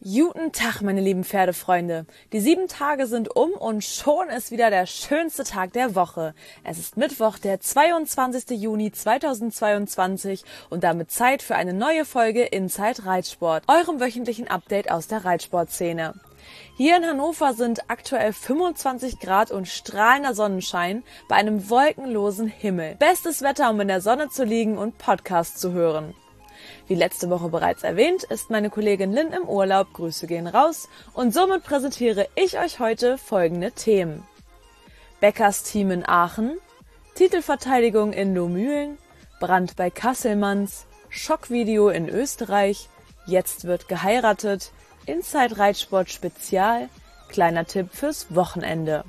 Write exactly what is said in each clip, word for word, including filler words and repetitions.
Guten Tag, meine lieben Pferdefreunde. Die sieben Tage sind um und schon ist wieder der schönste Tag der Woche. Es ist Mittwoch, der zweiundzwanzigster Juni zweitausendzweiundzwanzig und damit Zeit für eine neue Folge Inside Reitsport, eurem wöchentlichen Update aus der Reitsportszene. Hier in Hannover sind aktuell fünfundzwanzig Grad und strahlender Sonnenschein bei einem wolkenlosen Himmel. Bestes Wetter, um in der Sonne zu liegen und Podcasts zu hören. Wie letzte Woche bereits erwähnt, ist meine Kollegin Lynn im Urlaub, Grüße gehen raus, und somit präsentiere ich euch heute folgende Themen. Beckers Team in Aachen, Titelverteidigung in Lohmühlen, Brand bei Kasselmanns, Schockvideo in Österreich, jetzt wird geheiratet, Inside Reitsport Spezial, kleiner Tipp fürs Wochenende.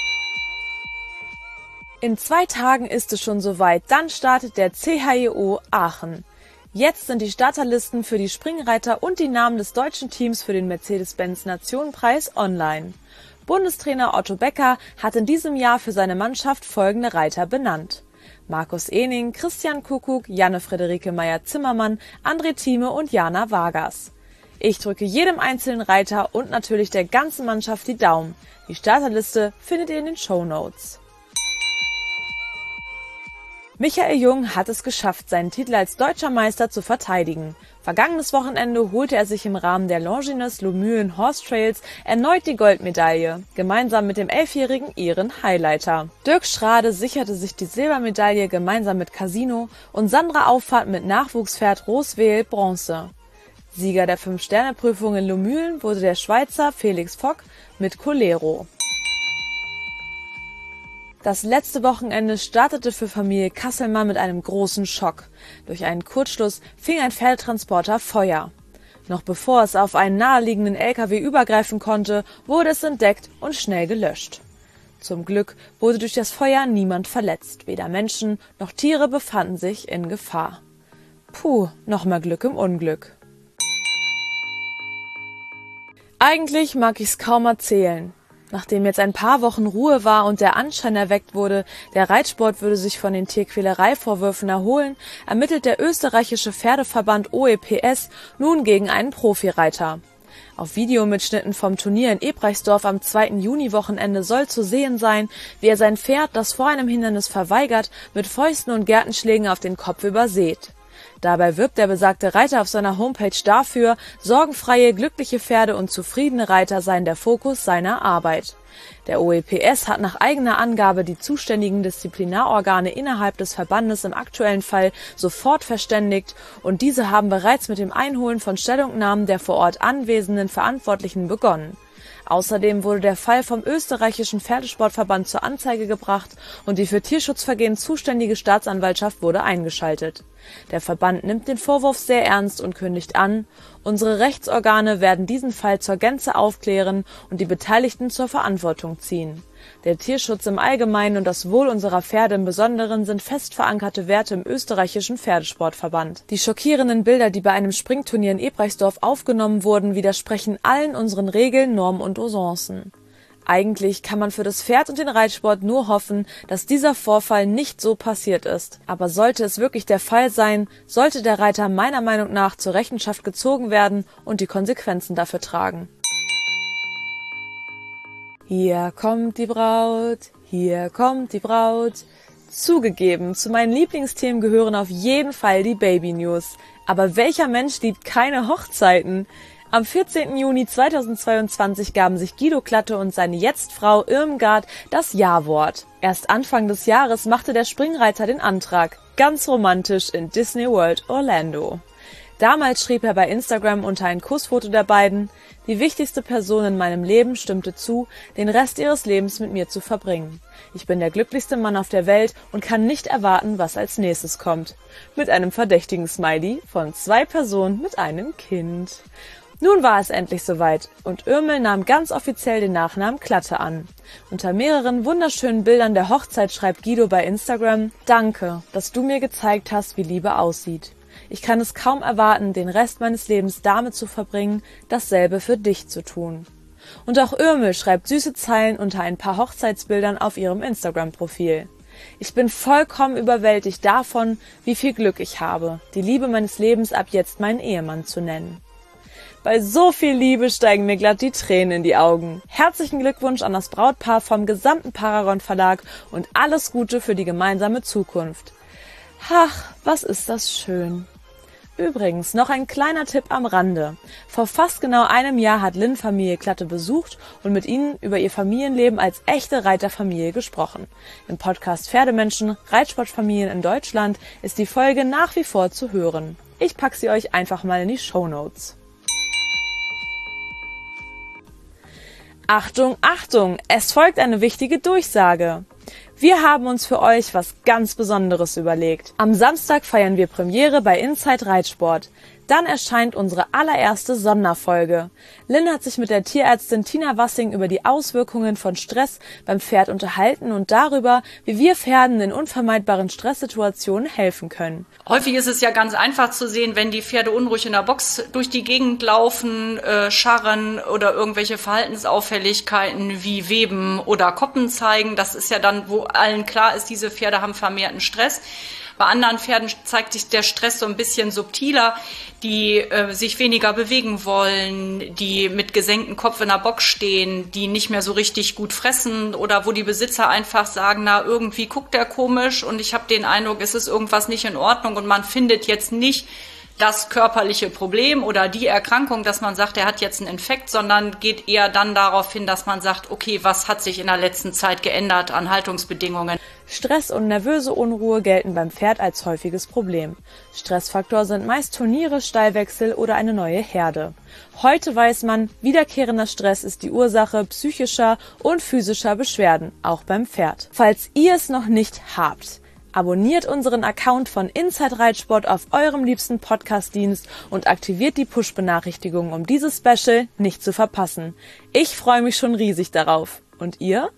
In zwei Tagen ist es schon soweit, dann startet der C H I O Aachen. Jetzt sind die Starterlisten für die Springreiter und die Namen des deutschen Teams für den Mercedes-Benz Nationenpreis online. Bundestrainer Otto Becker hat in diesem Jahr für seine Mannschaft folgende Reiter benannt: Markus Ehning, Christian Kuckuck, Janne-Friederike Meyer-Zimmermann, André Thieme und Jana Vargas. Ich drücke jedem einzelnen Reiter und natürlich der ganzen Mannschaft die Daumen. Die Starterliste findet ihr in den Shownotes. Michael Jung hat es geschafft, seinen Titel als deutscher Meister zu verteidigen. Vergangenes Wochenende holte er sich im Rahmen der Longines Lohmühlen Horse Trails erneut die Goldmedaille, gemeinsam mit dem elfjährigen Iren Highlighter. Dirk Schrade sicherte sich die Silbermedaille gemeinsam mit Casino und Sandra Auffahrt mit Nachwuchspferd Rosweel Bronze. Sieger der Fünf-Sterne-Prüfung in Lohmühlen wurde der Schweizer Felix Fock mit Colero. Das letzte Wochenende startete für Familie Kasselmann mit einem großen Schock. Durch einen Kurzschluss fing ein Pferdetransporter Feuer. Noch bevor es auf einen naheliegenden L K W übergreifen konnte, wurde es entdeckt und schnell gelöscht. Zum Glück wurde durch das Feuer niemand verletzt. Weder Menschen noch Tiere befanden sich in Gefahr. Puh, noch mal Glück im Unglück. Eigentlich mag ich's kaum erzählen. Nachdem jetzt ein paar Wochen Ruhe war und der Anschein erweckt wurde, der Reitsport würde sich von den Tierquälereivorwürfen erholen, ermittelt der österreichische Pferdeverband O E P S nun gegen einen Profireiter. Auf Videomitschnitten vom Turnier in Ebrechtsdorf am zweiten Juni-Wochenende soll zu sehen sein, wie er sein Pferd, das vor einem Hindernis verweigert, mit Fäusten und Gertenschlägen auf den Kopf übersät. Dabei wirbt der besagte Reiter auf seiner Homepage dafür, sorgenfreie, glückliche Pferde und zufriedene Reiter seien der Fokus seiner Arbeit. Der O E P S hat nach eigener Angabe die zuständigen Disziplinarorgane innerhalb des Verbandes im aktuellen Fall sofort verständigt und diese haben bereits mit dem Einholen von Stellungnahmen der vor Ort anwesenden Verantwortlichen begonnen. Außerdem wurde der Fall vom österreichischen Pferdesportverband zur Anzeige gebracht und die für Tierschutzvergehen zuständige Staatsanwaltschaft wurde eingeschaltet. Der Verband nimmt den Vorwurf sehr ernst und kündigt an: Unsere Rechtsorgane werden diesen Fall zur Gänze aufklären und die Beteiligten zur Verantwortung ziehen. Der Tierschutz im Allgemeinen und das Wohl unserer Pferde im Besonderen sind fest verankerte Werte im österreichischen Pferdesportverband. Die schockierenden Bilder, die bei einem Springturnier in Ebrechtsdorf aufgenommen wurden, widersprechen allen unseren Regeln, Normen und Usancen. Eigentlich kann man für das Pferd und den Reitsport nur hoffen, dass dieser Vorfall nicht so passiert ist. Aber sollte es wirklich der Fall sein, sollte der Reiter meiner Meinung nach zur Rechenschaft gezogen werden und die Konsequenzen dafür tragen. Hier kommt die Braut, hier kommt die Braut. Zugegeben, zu meinen Lieblingsthemen gehören auf jeden Fall die Baby-News. Aber welcher Mensch liebt keine Hochzeiten? Am vierzehnten Juni zweitausendzweiundzwanzig gaben sich Guido Klatte und seine Jetzt-Frau Irmgard das Ja-Wort. Erst Anfang des Jahres machte der Springreiter den Antrag, ganz romantisch in Disney World Orlando. Damals schrieb er bei Instagram unter ein Kussfoto der beiden: Die wichtigste Person in meinem Leben stimmte zu, den Rest ihres Lebens mit mir zu verbringen. Ich bin der glücklichste Mann auf der Welt und kann nicht erwarten, was als nächstes kommt. Mit einem verdächtigen Smiley von zwei Personen mit einem Kind. Nun war es endlich soweit und Irmel nahm ganz offiziell den Nachnamen Klatte an. Unter mehreren wunderschönen Bildern der Hochzeit schreibt Guido bei Instagram: Danke, dass du mir gezeigt hast, wie Liebe aussieht. Ich kann es kaum erwarten, den Rest meines Lebens damit zu verbringen, dasselbe für dich zu tun. Und auch Irmel schreibt süße Zeilen unter ein paar Hochzeitsbildern auf ihrem Instagram-Profil. Ich bin vollkommen überwältigt davon, wie viel Glück ich habe, die Liebe meines Lebens ab jetzt meinen Ehemann zu nennen. Bei so viel Liebe steigen mir glatt die Tränen in die Augen. Herzlichen Glückwunsch an das Brautpaar vom gesamten Paragon Verlag und alles Gute für die gemeinsame Zukunft. Ach, was ist das schön. Übrigens, noch ein kleiner Tipp am Rande. Vor fast genau einem Jahr hat Lynn Familie Klatte besucht und mit ihnen über ihr Familienleben als echte Reiterfamilie gesprochen. Im Podcast Pferdemenschen, Reitsportfamilien in Deutschland ist die Folge nach wie vor zu hören. Ich pack sie euch einfach mal in die Shownotes. Achtung, Achtung, es folgt eine wichtige Durchsage. Wir haben uns für euch was ganz Besonderes überlegt. Am Samstag feiern wir Premiere bei Inside Reitsport. Dann erscheint unsere allererste Sonderfolge. Lynn hat sich mit der Tierärztin Tina Wassing über die Auswirkungen von Stress beim Pferd unterhalten und darüber, wie wir Pferden in unvermeidbaren Stresssituationen helfen können. Häufig ist es ja ganz einfach zu sehen, wenn die Pferde unruhig in der Box durch die Gegend laufen, äh, scharren oder irgendwelche Verhaltensauffälligkeiten wie Weben oder Koppen zeigen. Das ist ja dann, wo allen klar ist, diese Pferde haben vermehrten Stress. Bei anderen Pferden zeigt sich der Stress so ein bisschen subtiler, die äh, sich weniger bewegen wollen, die mit gesenktem Kopf in der Box stehen, die nicht mehr so richtig gut fressen oder wo die Besitzer einfach sagen, na, irgendwie guckt der komisch und ich habe den Eindruck, es ist irgendwas nicht in Ordnung und man findet jetzt nicht das körperliche Problem oder die Erkrankung, dass man sagt, er hat jetzt einen Infekt, sondern geht eher dann darauf hin, dass man sagt, okay, was hat sich in der letzten Zeit geändert an Haltungsbedingungen? Stress und nervöse Unruhe gelten beim Pferd als häufiges Problem. Stressfaktor sind meist Turniere, Stallwechsel oder eine neue Herde. Heute weiß man, wiederkehrender Stress ist die Ursache psychischer und physischer Beschwerden, auch beim Pferd. Falls ihr es noch nicht habt, abonniert unseren Account von Inside Reitsport auf eurem liebsten Podcast-Dienst und aktiviert die Push-Benachrichtigungen, um dieses Special nicht zu verpassen. Ich freue mich schon riesig darauf. Und ihr?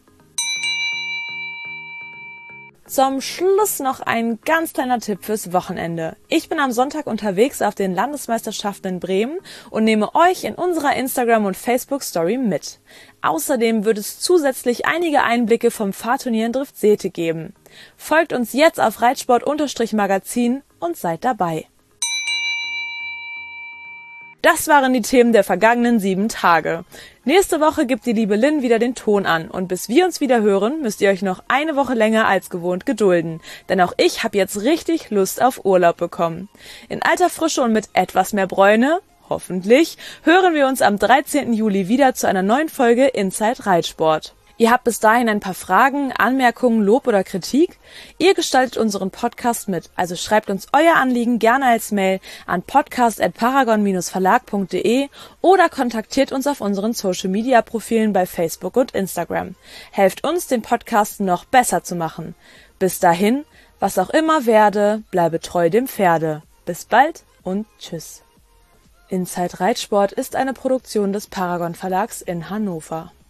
Zum Schluss noch ein ganz kleiner Tipp fürs Wochenende. Ich bin am Sonntag unterwegs auf den Landesmeisterschaften in Bremen und nehme euch in unserer Instagram- und Facebook-Story mit. Außerdem wird es zusätzlich einige Einblicke vom Fahrturnier in Driftsete geben. Folgt uns jetzt auf Reitsport-Magazin und seid dabei. Das waren die Themen der vergangenen sieben Tage. Nächste Woche gibt die liebe Lynn wieder den Ton an und bis wir uns wieder hören, müsst ihr euch noch eine Woche länger als gewohnt gedulden. Denn auch ich habe jetzt richtig Lust auf Urlaub bekommen. In alter Frische und mit etwas mehr Bräune, hoffentlich, hören wir uns am dreizehnten Juli wieder zu einer neuen Folge Inside Reitsport. Ihr habt bis dahin ein paar Fragen, Anmerkungen, Lob oder Kritik? Ihr gestaltet unseren Podcast mit, also schreibt uns euer Anliegen gerne als Mail an podcast at paragon Bindestrich verlag punkt de oder kontaktiert uns auf unseren Social-Media-Profilen bei Facebook und Instagram. Helft uns, den Podcast noch besser zu machen. Bis dahin, was auch immer werde, bleibe treu dem Pferde. Bis bald und tschüss. Inside Reitsport ist eine Produktion des Paragon Verlags in Hannover.